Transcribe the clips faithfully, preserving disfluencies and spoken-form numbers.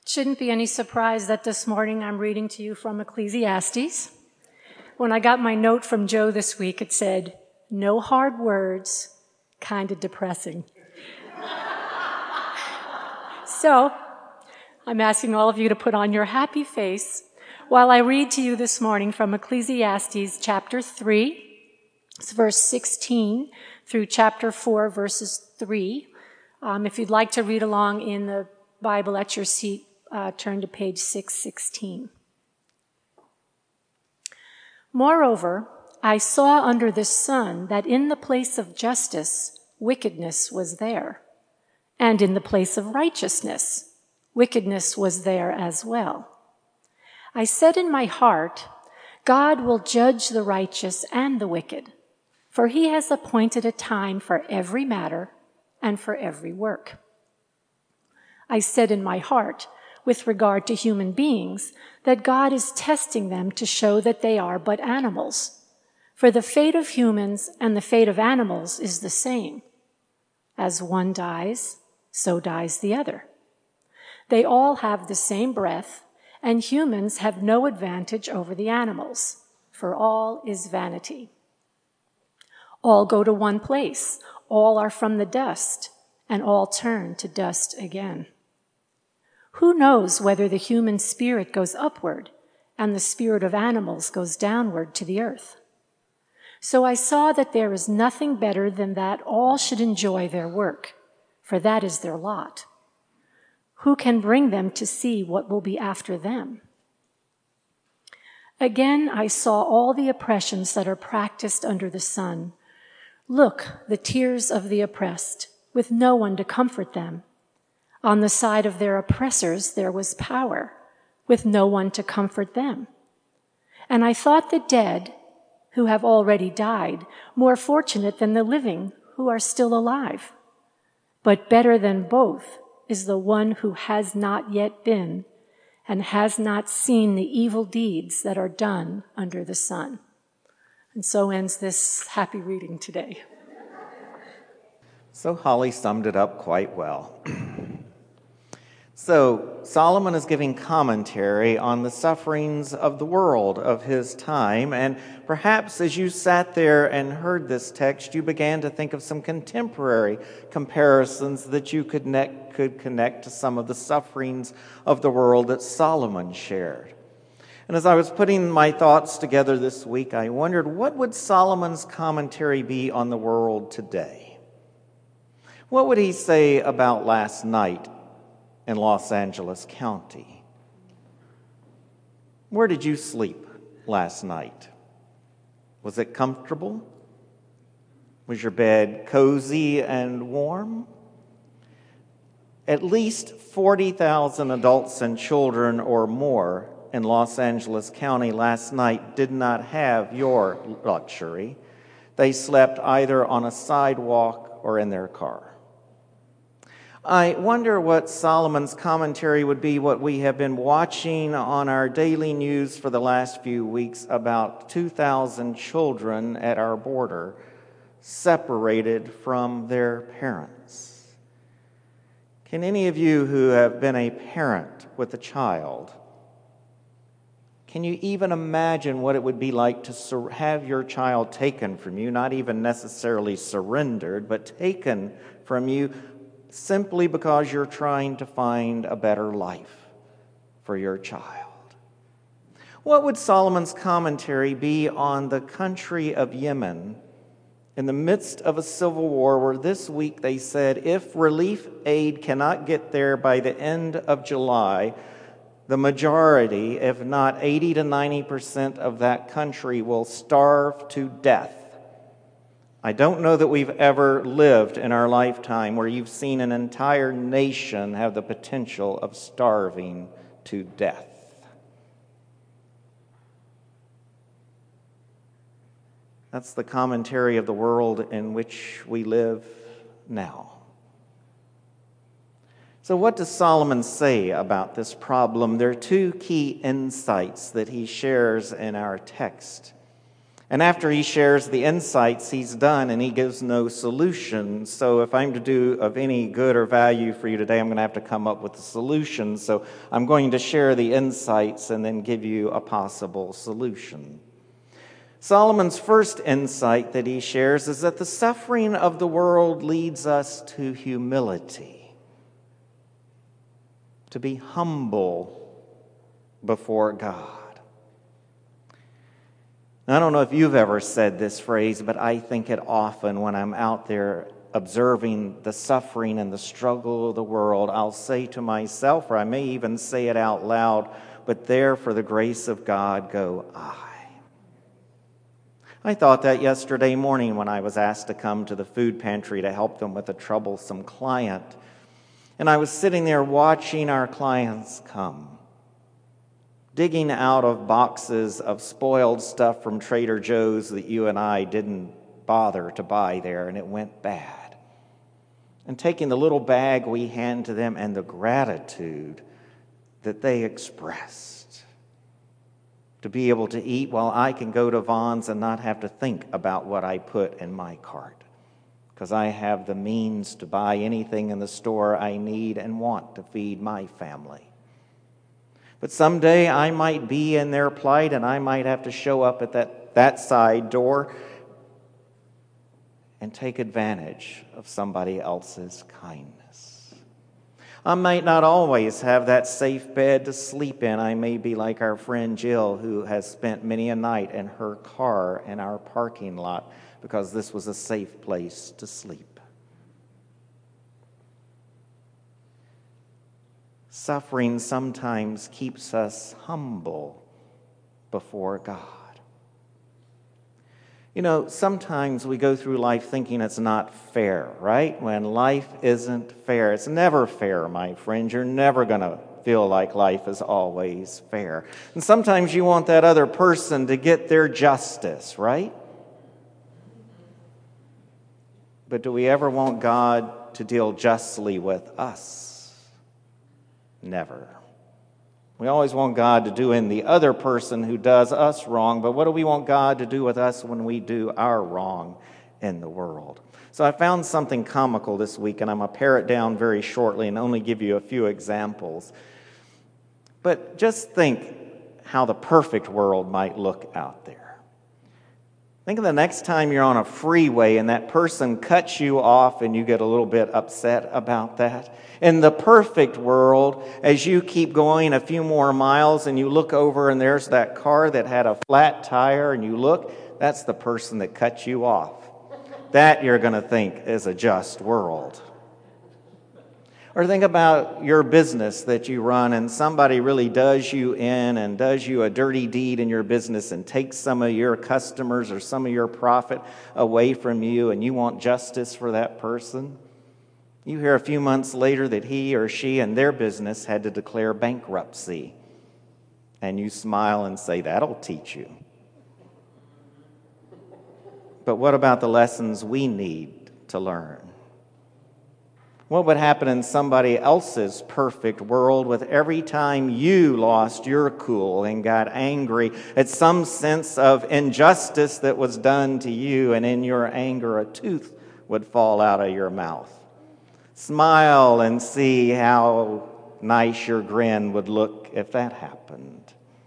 Shouldn't be any surprise that this morning I'm reading to you from Ecclesiastes. When I got my note from Joe this week, it said, "No hard words, kind of depressing." So, I'm asking all of you to put on your happy face while I read to you this morning from Ecclesiastes chapter three, verse sixteen, through chapter four, verses three. Um, if you'd like to read along in the Bible at your seat, uh, turn to page six sixteen. Moreover, I saw under the sun that in the place of justice, wickedness was there, and in the place of righteousness, wickedness was there as well. I said in my heart, God will judge the righteous and the wicked, for he has appointed a time for every matter and for every work. I said in my heart, with regard to human beings, that God is testing them to show that they are but animals. For the fate of humans and the fate of animals is the same. As one dies, so dies the other. They all have the same breath, and humans have no advantage over the animals, for all is vanity. All go to one place, all are from the dust, and all turn to dust again. Who knows whether the human spirit goes upward and the spirit of animals goes downward to the earth? So I saw that there is nothing better than that all should enjoy their work, for that is their lot. Who can bring them to see what will be after them? Again, I saw all the oppressions that are practiced under the sun. Look, the tears of the oppressed, with no one to comfort them. On the side of their oppressors there was power, with no one to comfort them. And I thought the dead, who have already died, more fortunate than the living, who are still alive. But better than both is the one who has not yet been, and has not seen the evil deeds that are done under the sun. And so ends this happy reading today. So Holly summed it up quite well. So Solomon is giving commentary on the sufferings of the world of his time, and perhaps as you sat there and heard this text, you began to think of some contemporary comparisons that you could connect, could connect to some of the sufferings of the world that Solomon shared. And as I was putting my thoughts together this week, I wondered, what would Solomon's commentary be on the world today? What would he say about last night in Los Angeles County? Where did you sleep last night? Was it comfortable? Was your bed cozy and warm? At least forty thousand adults and children or more in Los Angeles County last night did not have your luxury. They slept either on a sidewalk or in their car. I wonder what Solomon's commentary would be, what we have been watching on our daily news for the last few weeks about two thousand children at our border separated from their parents. Can any of you who have been a parent with a child, can you even imagine what it would be like to sur- have your child taken from you, not even necessarily surrendered, but taken from you, simply because you're trying to find a better life for your child? What would Solomon's commentary be on the country of Yemen in the midst of a civil war where this week they said if relief aid cannot get there by the end of July, the majority, if not eighty to ninety percent of that country will starve to death? I don't know that we've ever lived in our lifetime where you've seen an entire nation have the potential of starving to death. That's the commentary of the world in which we live now. So what does Solomon say about this problem? There are two key insights that he shares in our text. And after he shares the insights, he's done and he gives no solution. So if I'm to do of any good or value for you today, I'm going to have to come up with a solution. So I'm going to share the insights and then give you a possible solution. Solomon's first insight that he shares is that the suffering of the world leads us to humility, to be humble before God. I don't know if you've ever said this phrase, but I think it often when I'm out there observing the suffering and the struggle of the world. I'll say to myself, or I may even say it out loud, but there for the grace of God go I. I thought that yesterday morning when I was asked to come to the food pantry to help them with a troublesome client. And I was sitting there watching our clients come, digging out of boxes of spoiled stuff from Trader Joe's that you and I didn't bother to buy there, and it went bad. And taking the little bag we hand to them and the gratitude that they expressed to be able to eat while I can go to Vons and not have to think about what I put in my cart, because I have the means to buy anything in the store I need and want to feed my family. But someday I might be in their plight and I might have to show up at that, that side door and take advantage of somebody else's kindness. I might not always have that safe bed to sleep in. I may be like our friend Jill, who has spent many a night in her car in our parking lot because this was a safe place to sleep. Suffering sometimes keeps us humble before God. You know, sometimes we go through life thinking it's not fair, right? When life isn't fair. It's never fair, my friend. You're never going to feel like life is always fair. And sometimes you want that other person to get their justice, right? But do we ever want God to deal justly with us? Never. We always want God to do in the other person who does us wrong, but what do we want God to do with us when we do our wrong in the world? So I found something comical this week, and I'm going to pare it down very shortly and only give you a few examples. But just think how the perfect world might look out there. Think of the next time you're on a freeway and that person cuts you off and you get a little bit upset about that. In the perfect world, as you keep going a few more miles and you look over and there's that car that had a flat tire and you look, that's the person that cut you off. That you're going to think is a just world. Or think about your business that you run and somebody really does you in and does you a dirty deed in your business and takes some of your customers or some of your profit away from you and you want justice for that person. You hear a few months later that he or she and their business had to declare bankruptcy. And you smile and say, that'll teach you. But what about the lessons we need to learn? What would happen in somebody else's perfect world with every time you lost your cool and got angry at some sense of injustice that was done to you, and in your anger a tooth would fall out of your mouth? Smile and see how nice your grin would look if that happened.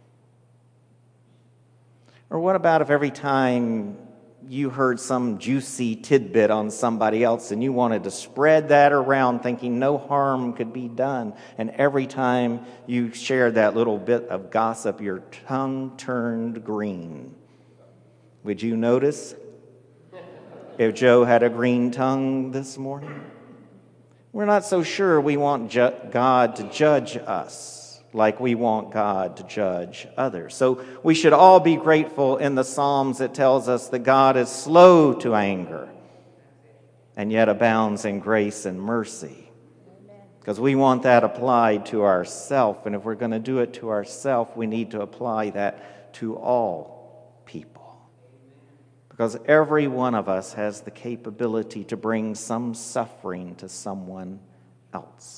Or what about if every time you heard some juicy tidbit on somebody else and you wanted to spread that around thinking no harm could be done, and every time you shared that little bit of gossip, your tongue turned green? Would you notice if Joe had a green tongue this morning? We're not so sure we want ju- God to judge us like we want God to judge others. So we should all be grateful in the Psalms that tells us that God is slow to anger and yet abounds in grace and mercy. Because we want that applied to ourselves, and if we're going to do it to ourselves, we need to apply that to all people. Because every one of us has the capability to bring some suffering to someone else.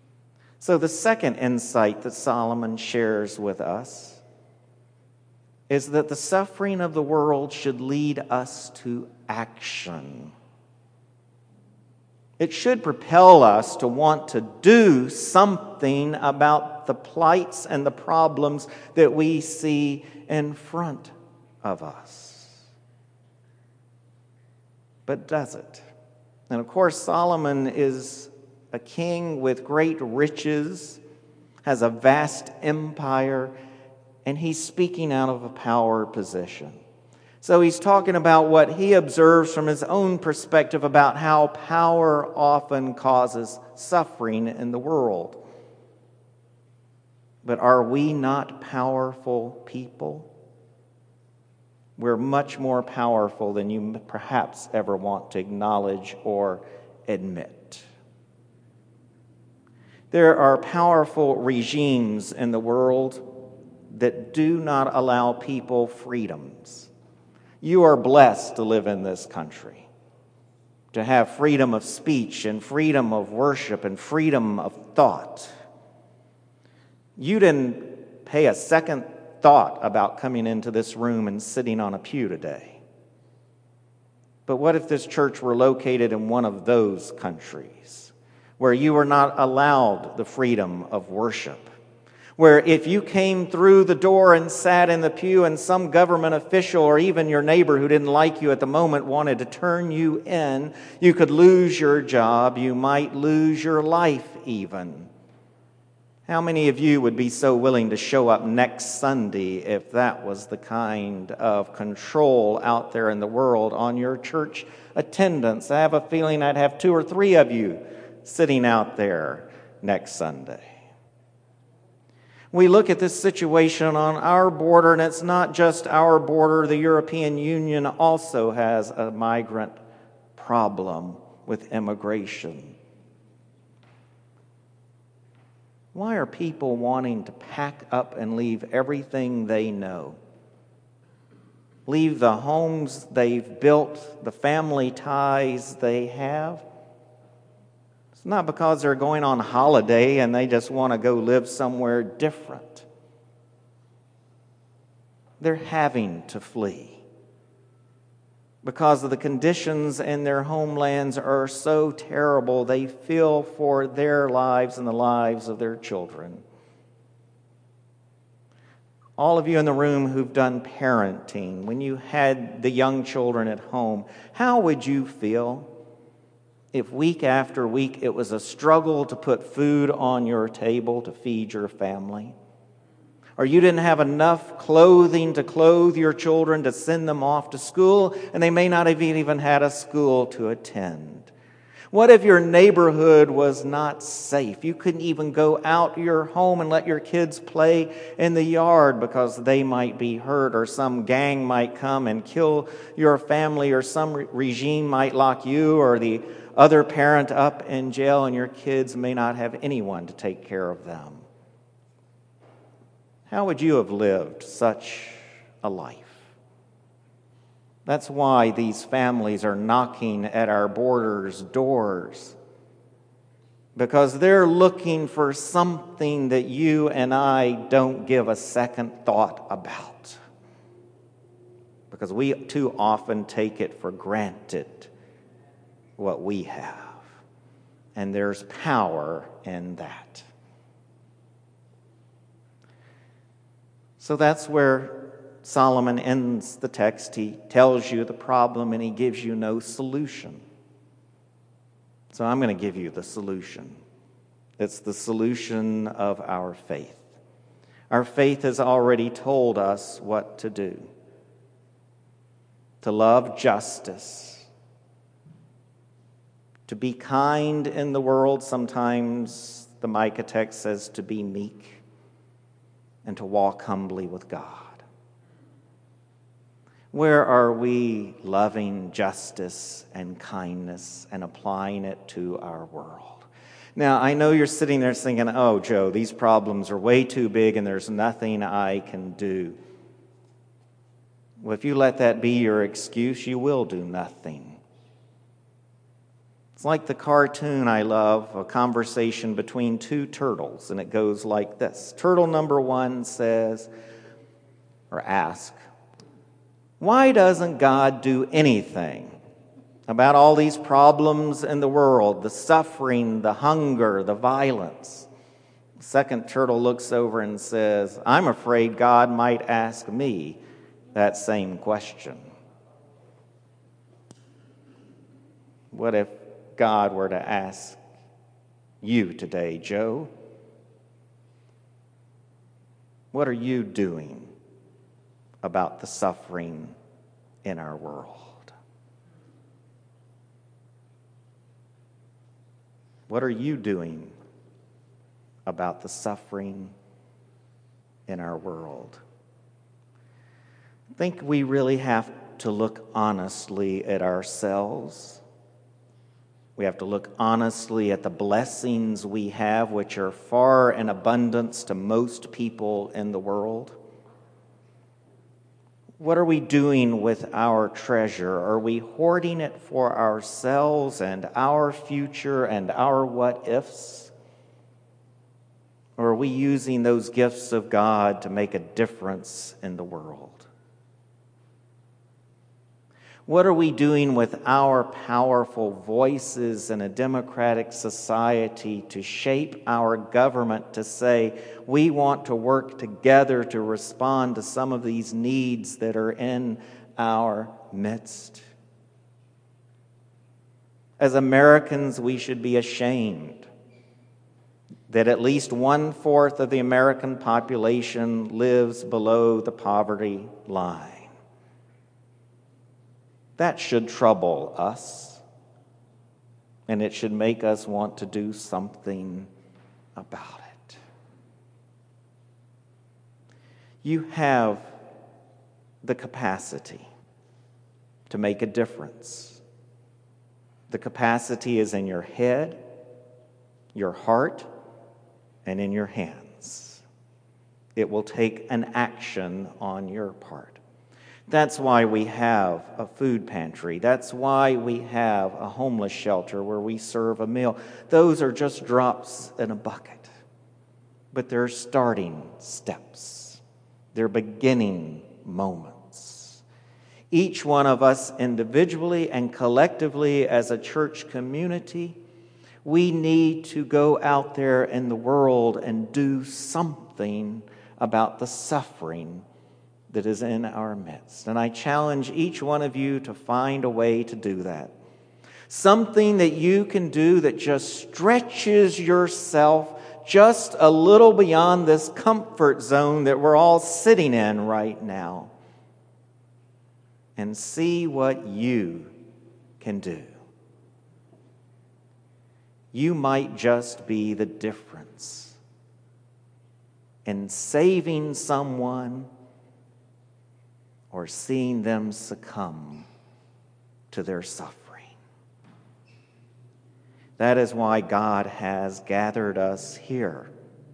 So the second insight that Solomon shares with us is that the suffering of the world should lead us to action. It should propel us to want to do something about the plights and the problems that we see in front of us. But does it? And of course, Solomon is a king with great riches, has a vast empire, and he's speaking out of a power position. So he's talking about what he observes from his own perspective about how power often causes suffering in the world. But are we not powerful people? We're much more powerful than you perhaps ever want to acknowledge or admit. There are powerful regimes in the world that do not allow people freedoms. You are blessed to live in this country, to have freedom of speech and freedom of worship and freedom of thought. You didn't pay a second thought about coming into this room and sitting on a pew today. But what if this church were located in one of those countries where you were not allowed the freedom of worship? Where if you came through the door and sat in the pew and some government official or even your neighbor who didn't like you at the moment wanted to turn you in, you could lose your job, you might lose your life even. How many of you would be so willing to show up next Sunday if that was the kind of control out there in the world on your church attendance? I have a feeling I'd have two or three of you sitting out there next Sunday. We look at this situation on our border, and it's not just our border. The European Union also has a migrant problem with immigration. Why are people wanting to pack up and leave everything they know? Leave the homes they've built, the family ties they have? It's not because they're going on holiday and they just want to go live somewhere different. They're having to flee because of the conditions in their homelands are so terrible. They feel for their lives and the lives of their children. All of you in the room who've done parenting, when you had the young children at home, how would you feel if week after week it was a struggle to put food on your table to feed your family? Or you didn't have enough clothing to clothe your children to send them off to school, and they may not have even had a school to attend? What if your neighborhood was not safe? You couldn't even go out your home and let your kids play in the yard because they might be hurt, or some gang might come and kill your family, or some re- regime might lock you or the other parent up in jail, and your kids may not have anyone to take care of them. How would you have lived such a life? That's why these families are knocking at our borders' doors, because they're looking for something that you and I don't give a second thought about, because we too often take it for granted what we have, and there's power in that. So that's where Solomon ends the text. He tells you the problem and he gives you no solution. So I'm going to give you the solution. It's the solution of our faith. Our faith has already told us what to do. To love justice. To be kind in the world. Sometimes the Micah text says to be meek. And to walk humbly with God. Where are we loving justice and kindness and applying it to our world? Now, I know you're sitting there thinking, oh, Joe, these problems are way too big and there's nothing I can do. Well, if you let that be your excuse, you will do nothing. It's like the cartoon I love, a conversation between two turtles, and it goes like this. Turtle number one says, or ask, why doesn't God do anything about all these problems in the world, the suffering, the hunger, the violence? Second turtle looks over and says, I'm afraid God might ask me that same question. What if God were to ask you today, Joe? What are you doing about the suffering in our world? What are you doing about the suffering in our world? I think we really have to look honestly at ourselves. We have to look honestly at the blessings we have, which are far in abundance to most people in the world. What are we doing with our treasure? Are we hoarding it for ourselves and our future and our what-ifs? Or are we using those gifts of God to make a difference in the world? What are we doing with our powerful voices in a democratic society to shape our government to say we want to work together to respond to some of these needs that are in our midst? As Americans, we should be ashamed that at least one-fourth of the American population lives below the poverty line. That should trouble us, and it should make us want to do something about it. You have the capacity to make a difference. The capacity is in your head, your heart, and in your hands. It will take an action on your part. That's why we have a food pantry. That's why we have a homeless shelter where we serve a meal. Those are just drops in a bucket, but they're starting steps. They're beginning moments. Each one of us individually and collectively as a church community, we need to go out there in the world and do something about the suffering that is in our midst. And I challenge each one of you to find a way to do that. Something that you can do that just stretches yourself just a little beyond this comfort zone that we're all sitting in right now. And see what you can do. You might just be the difference in saving someone or seeing them succumb to their suffering. That is why God has gathered us here.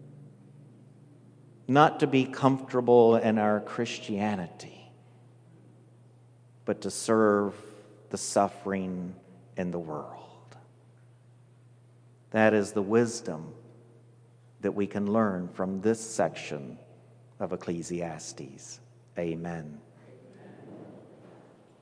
Not to be comfortable in our Christianity, but to serve the suffering in the world. That is the wisdom that we can learn from this section of Ecclesiastes. Amen.